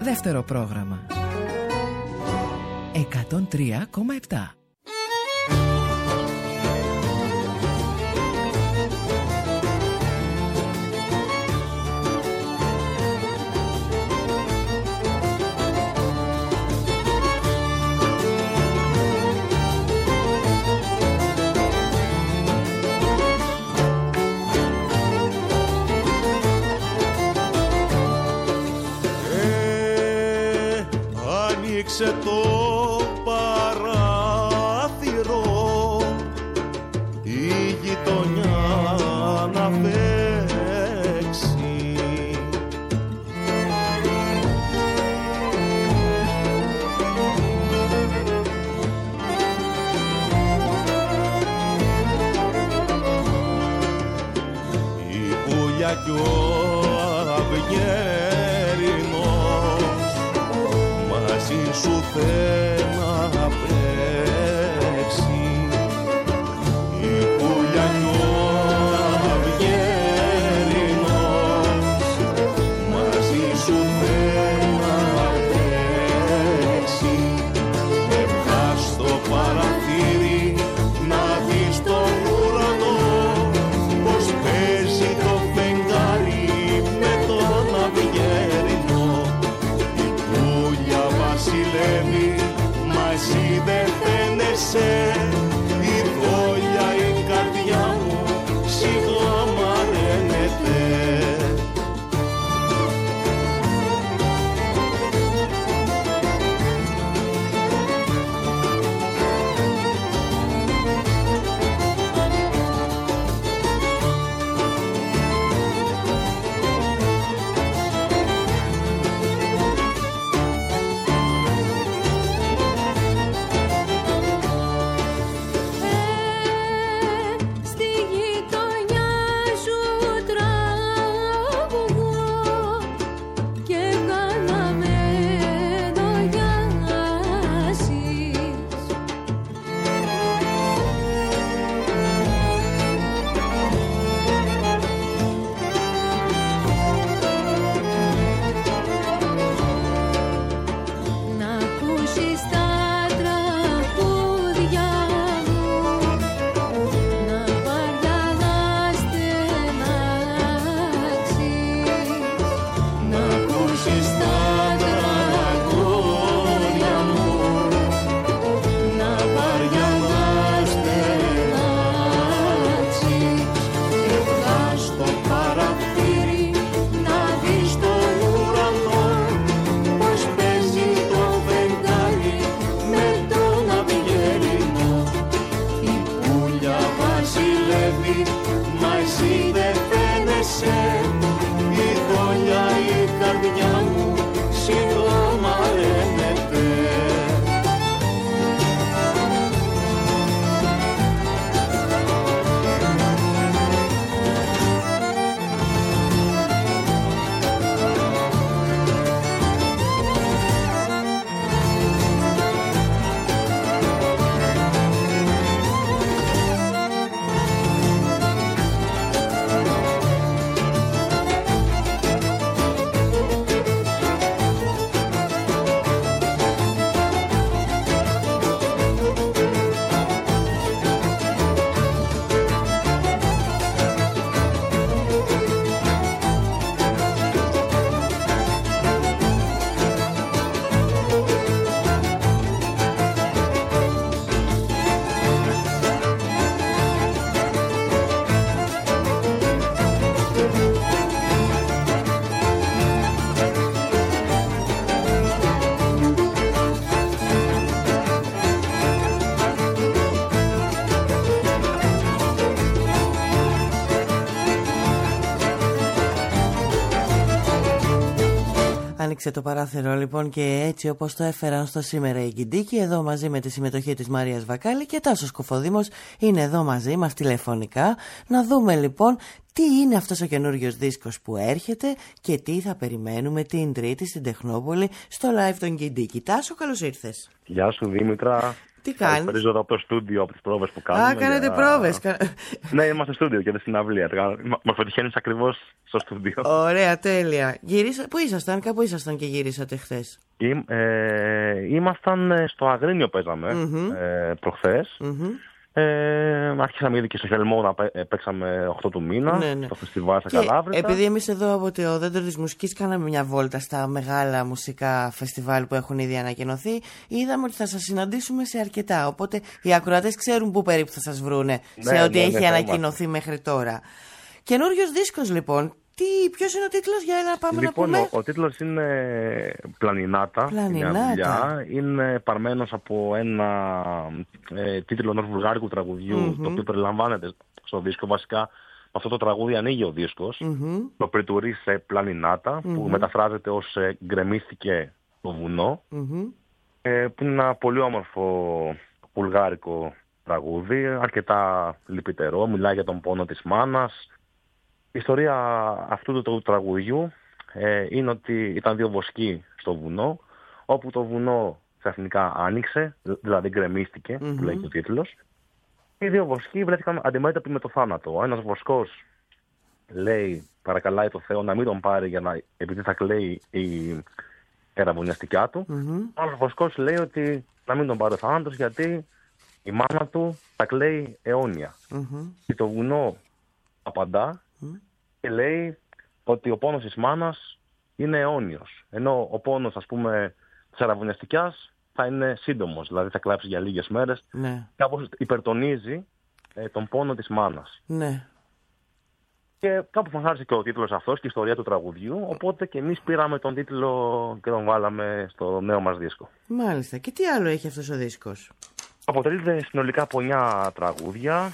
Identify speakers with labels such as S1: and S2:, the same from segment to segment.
S1: Δεύτερο πρόγραμμα 103,7.
S2: Άνοιξε το παράθυρο, η γειτονιά να παίξει. Η πουλιά κι ο αυγέρινος μαζί σου θέλει να παίξει. Η πουλιά κι ο αυγέρινος μαζί σου θέλει να παίξει. Έβγας στο παραθύρι να δεις τον ουρανό, πως παίζει το φεγγάρι με τον αυγέρινο. Η πουλιά βασιλεύει, μα εσύ δεν φαίνεσαι. Η δόλια η καρδιά μου σιγά μαραίνεται.
S3: Άνοιξε το παράθυρο λοιπόν και έτσι όπως το έφεραν στο σήμερα η Γκιντίκη, εδώ μαζί με τη συμμετοχή της Μαρίας Βακάλη, και Τάσος Κοφοδήμος είναι εδώ μαζί μας τηλεφωνικά. Να δούμε λοιπόν τι είναι αυτός ο καινούριος δίσκος που έρχεται και τι θα περιμένουμε την Τρίτη στην Τεχνόπολη στο live των Γκιντίκη. Τάσο, καλώς ήρθες.
S4: Γεια σου Δήμητρα.
S3: Τι κάνεις?
S4: Ευχαριστώ εδώ από το στούντιο, από τις πρόβες που κάνουμε.
S3: Α, κάνετε πρόβες.
S4: Ναι, είμαστε στούντιο και δεν συναυλία. Μας πετυχαίνεις ακριβώς στο στούντιο.
S3: Ωραία, τέλεια. Πού ήσασταν, κάπου ήσασταν και γυρίσατε χθες?
S4: Ήμασταν στο Αγρίνιο, παίζαμε προχθές. Άρχισαμε ήδη και στο Χελμό, παίξαμε 8 του μήνα, στο φεστιβάλ στα Καλάβρητα.
S3: Επειδή εμείς εδώ από το Δέντρο της Μουσικής κάναμε μια βόλτα στα μεγάλα μουσικά φεστιβάλ που έχουν ήδη ανακοινωθεί, είδαμε ότι θα σας συναντήσουμε σε αρκετά. Οπότε οι ακροατές ξέρουν πού περίπου θα σας βρούνε σε ό,τι έχει ανακοινωθεί μέχρι τώρα. Καινούριος δίσκος λοιπόν. Ποιος είναι ο τίτλος, για να πάμε να πούμε?
S4: Λοιπόν, ο τίτλος είναι Πλανινάτα. Είναι παρμένος από ένα τίτλο ενός βουλγάρικου τραγουδιού, το οποίο περιλαμβάνεται στο δίσκο. Βασικά, με αυτό το τραγούδι ανοίγει ο δίσκος. Το πριτουρί σε Πλανινάτα, που μεταφράζεται ως γκρεμίστηκε το βουνό. Που είναι ένα πολύ όμορφο βουλγάρικο τραγούδι, αρκετά λυπητερό, μιλάει για τον πόνο της μάνας. Η ιστορία αυτού του τραγουδιού είναι ότι ήταν 2 βοσκοί στο βουνό, όπου το βουνό ξαφνικά άνοιξε, δηλαδή γκρεμίστηκε, που λέει και ο τίτλος. Οι 2 βοσκοί βρέθηκαν αντιμέτωποι με το θάνατο. Ο ένας βοσκός λέει, παρακαλάει το Θεό να μην τον πάρει επειδή θα κλαίει η εραβωνιαστικιά του. Ο άλλος βοσκός λέει ότι να μην τον πάρει ο θάνατος, γιατί η μάνα του θα κλαίει αιώνια. Και το βουνό απαντά και λέει ότι ο πόνος της μάνας είναι αιώνιος. Ενώ ο πόνος, ας πούμε, της αραβωνιαστικιάς θα είναι σύντομος, δηλαδή θα κλάψει για λίγες μέρες.
S3: Ναι.
S4: Κάπως υπερτονίζει τον πόνο της μάνας.
S3: Ναι.
S4: Και κάπου μας άρεσε και ο τίτλος αυτός και η ιστορία του τραγουδιού, οπότε και εμείς πήραμε τον τίτλο και τον βάλαμε στο νέο μας δίσκο.
S3: Μάλιστα. Και τι άλλο έχει αυτός ο δίσκος?
S4: Αποτελείται συνολικά από 9 τραγούδια.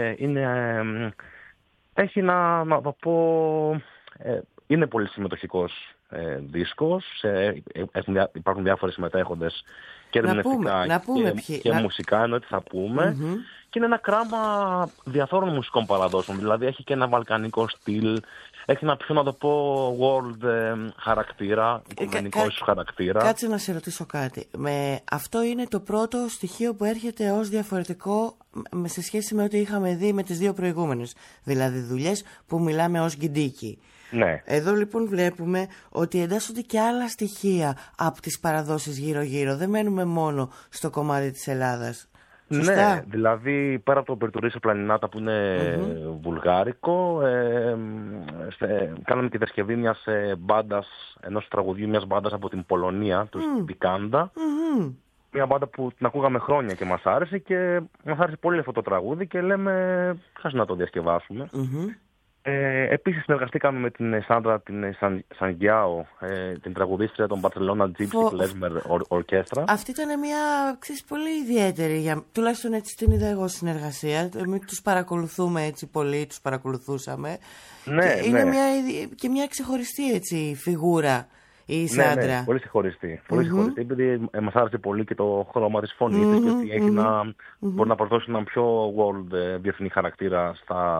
S4: Έχει να το πω, είναι πολύ συμμετοχικός δίσκος, υπάρχουν διάφοροι συμμετέχοντες και ερμηνευτικά και μουσικά, εννοείται θα πούμε, και είναι ένα κράμα διαφόρων μουσικών παραδόσεων, δηλαδή έχει και ένα βαλκανικό στυλ, έχει ένα πιο, να το πω, world χαρακτήρα, οικουμενικό ίσως χαρακτήρα.
S3: Κάτσε να σε ρωτήσω κάτι. Αυτό είναι το πρώτο στοιχείο που έρχεται ως διαφορετικό σε σχέση με ό,τι είχαμε δει με τις 2 προηγούμενες, δηλαδή δουλειές που μιλάμε ως γκιντίκι.
S4: Ναι.
S3: Εδώ λοιπόν βλέπουμε ότι εντάσσονται και άλλα στοιχεία από τις παραδόσεις γύρω-γύρω. Δεν μένουμε μόνο στο κομμάτι της Ελλάδας. Σωστά?
S4: Ναι, δηλαδή πέρα από το Περτουρί σε Πλανινάτα που είναι βουλγάρικο, κάναμε και διασκευή μιας μπάντας, ενός τραγουδιού μιας μπάντας από την Πολωνία, του Πικάντα. Μια μπάντα που την ακούγαμε χρόνια και μας άρεσε και μας άρεσε πολύ αυτό το τραγούδι και λέμε χάσει να το διασκευάσουμε. Επίσης συνεργαστήκαμε με την Σάντρα την Σανγκιάο, την τραγουδίστρια των Barcelona Gypsy Klezmer Orchestra.
S3: Αυτή ήταν μια πολύ ιδιαίτερη, τουλάχιστον έτσι την είδα εγώ συνεργασία. Εμείς τους παρακολουθούμε έτσι πολύ, τους παρακολουθούσαμε.
S4: Ναι,
S3: είναι μια ξεχωριστή έτσι φιγούρα η Σάντρα.
S4: Ναι, πολύ ξεχωριστή. Πολύ ξεχωριστή, επειδή μας άρεσε πολύ και το χρώμα της φωνής της και ότι έχει μπορεί να προσδώσει έναν πιο world διεθνή χαρακτήρα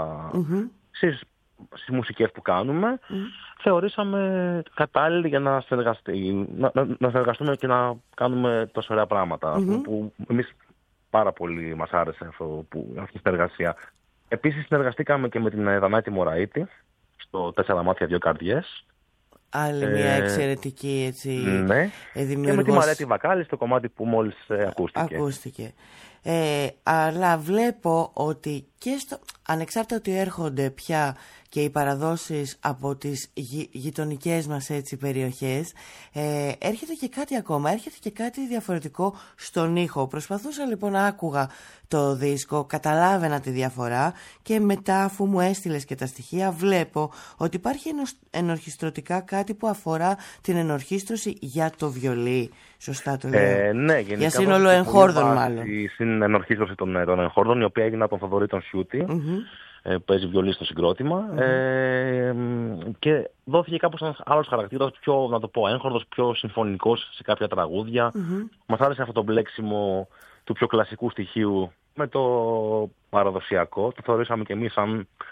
S4: στις μουσικές που κάνουμε. Θεωρήσαμε κατάλληλη για να συνεργαστούμε και να κάνουμε τόσο ωραία πράγματα, που εμείς πάρα πολύ μας άρεσε αυτή η συνεργασία. Επίσης συνεργαστήκαμε και με την Δανάητη Μωραΐτη στο 4 μάτια 2 καρδιές.
S3: Άλλη μια εξαιρετική έτσι,
S4: ναι. Και με τη Μαρέτη Βακάλη στο κομμάτι που μόλις ακούστηκε.
S3: Αλλά βλέπω ότι και ανεξάρτητα ότι έρχονται πια και οι παραδόσεις από τις γειτονικές μας έτσι περιοχές, έρχεται και κάτι ακόμα, έρχεται και κάτι διαφορετικό στον ήχο. Προσπαθούσα λοιπόν να άκουγα το δίσκο, καταλάβαινα τη διαφορά και μετά αφού μου έστειλες και τα στοιχεία βλέπω ότι υπάρχει ενορχιστρωτικά κάτι που αφορά την ενορχίστρωση για το βιολί. Σωστά το λέω?
S4: Ναι, γενικά.
S3: Για σύνολο εγχόρδων μάλλον.
S4: Στην ενορχίστρωση των εγχόρδων, η οποία έγινε από τον Θοδωρή Σιούτη, που παίζει βιολί στο συγκρότημα, και δόθηκε κάπως ένας άλλος χαρακτήρας, πιο, να το πω, έγχορδος, πιο συμφωνικός σε κάποια τραγούδια. Μας άρεσε αυτό το μπλέξιμο του πιο κλασικού στοιχείου με το παραδοσιακό. Το θεωρήσαμε και εμείς σαν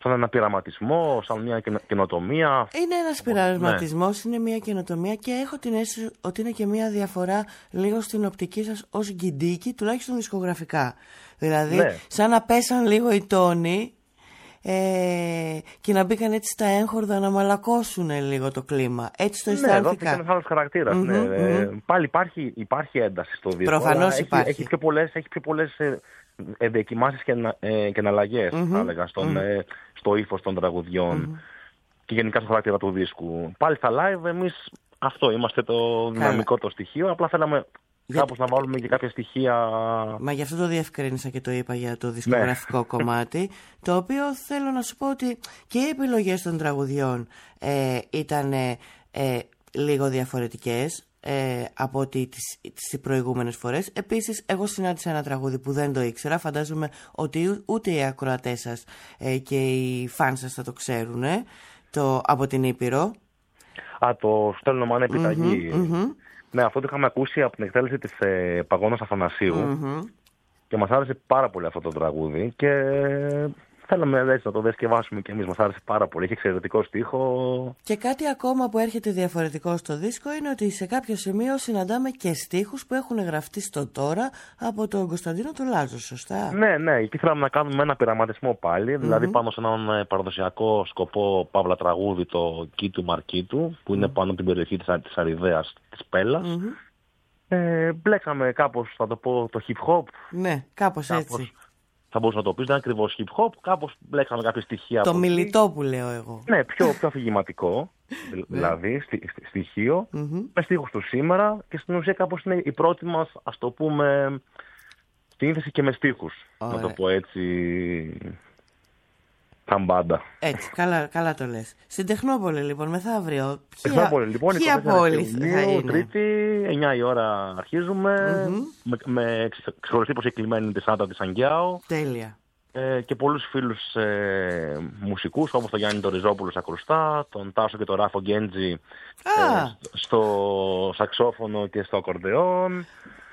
S4: σαν ένα πειραματισμό, σαν μια καινοτομία.
S3: Είναι ένας πειραματισμός, είναι μια καινοτομία και έχω την αίσθηση ότι είναι και μια διαφορά λίγο στην οπτική σας ως γκιντίκι, τουλάχιστον δισκογραφικά. Δηλαδή, σαν να πέσαν λίγο οι τόνοι και να μπήκαν έτσι στα έγχορδα να μαλακώσουν λίγο το κλίμα. Έτσι το αισθάνθηκα.
S4: Ναι, εδώ είναι ένας χαρακτήρας. Πάλι υπάρχει ένταση στο δίσκο.
S3: Προφανώς υπάρχει.
S4: Έχει πιο πολλές διακοιμάσεις και εναλλαγές, θα έλεγα, στο ύφος των τραγουδιών και γενικά στο χαρακτήρα του δίσκου. Πάλι στα live εμείς αυτό είμαστε το δυναμικό το στοιχείο, απλά θέλαμε κάπως να βάλουμε και κάποια στοιχεία.
S3: Μα γι' αυτό το διευκρίνησα και το είπα για το δισκογραφικό κομμάτι, το οποίο θέλω να σου πω ότι και οι επιλογές των τραγουδιών ήταν λίγο διαφορετικές από ότι τις προηγούμενες φορές. Επίσης, εγώ συνάντησα ένα τραγούδι που δεν το ήξερα. Φαντάζομαι ότι ούτε οι ακροατές σας και οι φαν σας θα το ξέρουν, από την Ήπειρο.
S4: Το στέλνω μάνα επιταγή. Ναι, αυτό το είχαμε ακούσει από την εκτέλεση της Παγώνας Αθανασίου και μας άρεσε πάρα πολύ αυτό το τραγούδι και θέλαμε έτσι να το διασκευάσουμε και εμείς. Μας άρεσε πάρα πολύ, έχει εξαιρετικό στίχο.
S3: Και κάτι ακόμα που έρχεται διαφορετικό στο δίσκο είναι ότι σε κάποιο σημείο συναντάμε και στίχους που έχουν γραφτεί στο τώρα από τον Κωνσταντίνο τον Λάζο, σωστά?
S4: Ναι, εκεί θέλαμε να κάνουμε ένα πειραματισμό πάλι, δηλαδή πάνω σε έναν παραδοσιακό σκοπό παύλα τραγούδι, το Κίτου Μαρκίτου, που είναι πάνω από την περιοχή της Αριδαίας, της Πέλλας. Μπλέξαμε κάπως, θα το πω, το hip hop.
S3: Ναι, κάπως έτσι.
S4: Θα μπορούσα να το πεις, δεν είναι ακριβώς hip hop, κάπως μπλέξαμε κάποια στοιχεία.
S3: Το μιλητό που λέω εγώ.
S4: Ναι, πιο αφηγηματικό, δηλαδή, στοιχείο, με στίχους του σήμερα και στην ουσία κάπως είναι η πρώτη μας, ας το πούμε, σύνθεση και με στίχους. Να το πω έτσι, σαν μπάντα.
S3: Έτσι, καλά το λες. Στην Τεχνόπολη λοιπόν, μεθαύριο.
S4: Τεχνόπολη λοιπόν,
S3: ποια πόλη θα είναι?
S4: Τρίτη, 9 η ώρα αρχίζουμε, με ξεχωριστή προσκεκλημένη τη Σάντα της Αγγιάου.
S3: Τέλεια.
S4: Και πολλούς φίλους μουσικούς, όπως τον Γιάννη τον Ριζόπουλο στα κρουστά, τον Τάσο και τον Ράφο Γκέντζη στο σαξόφωνο και στο ακορντεόν,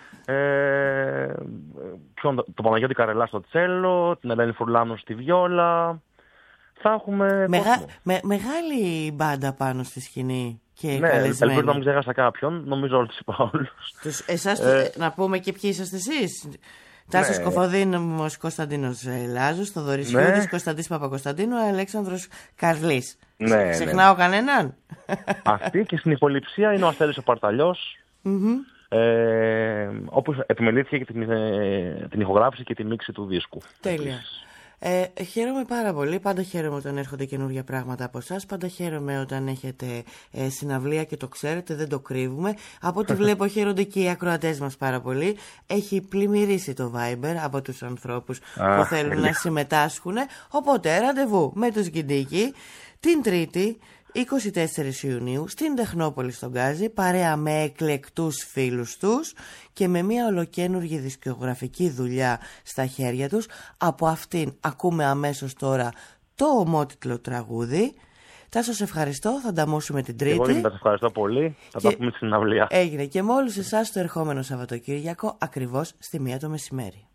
S4: τον Παναγιώτη Καρελά στο τσέλο, την Ελένη Φουρλάνου στη βιόλα. Θα έχουμε
S3: μεγάλη μπάντα πάνω στη σκηνή και
S4: καλεσμένη. Ελπίζω να μην ξέχασα κάποιον, νομίζω όλους είπα όλους.
S3: Εσάς, να πούμε και ποιοι είσαστε εσείς. Τάσος Κοφοδίνος, Κωνσταντίνος Λάζος, Θοδωρής Χιούδης, Κωνσταντής Παπακοσταντίνου, Αλέξανδρος Καρλής. Ξεχνάω κανέναν?
S4: Αυτή και στην υποληψία είναι ο Αστέρης ο Παρταλιός, όπως επιμελήθηκε και την ηχογράφηση και τη μίξη του δίσκου.
S3: Τέλεια. Χαίρομαι πάρα πολύ. Πάντα χαίρομαι όταν έρχονται καινούργια πράγματα από εσάς. Πάντα χαίρομαι όταν έχετε συναυλία και το ξέρετε, δεν το κρύβουμε. Από ό,τι βλέπω χαίρονται και οι ακροατές μας πάρα πολύ. Έχει πλημμυρίσει το Viber από τους ανθρώπους που θέλουν να συμμετάσχουν. Οπότε ραντεβού με τους Γκιντίκι την Τρίτη 24 Ιουνίου στην Τεχνόπολη στον Γκάζι, παρέα με εκλεκτούς φίλους τους και με μια ολοκαίνουργη δισκογραφική δουλειά στα χέρια τους. Από αυτήν ακούμε αμέσως τώρα το ομότιτλο τραγούδι. Τάσο, σε ευχαριστώ, θα ανταμώσουμε την Τρίτη.
S4: Εγώ σας ευχαριστώ πολύ, θα τα πούμε στην συναυλία.
S3: Έγινε και με όλους εσάς το ερχόμενο Σαββατοκύριακο ακριβώς στη 1 το μεσημέρι.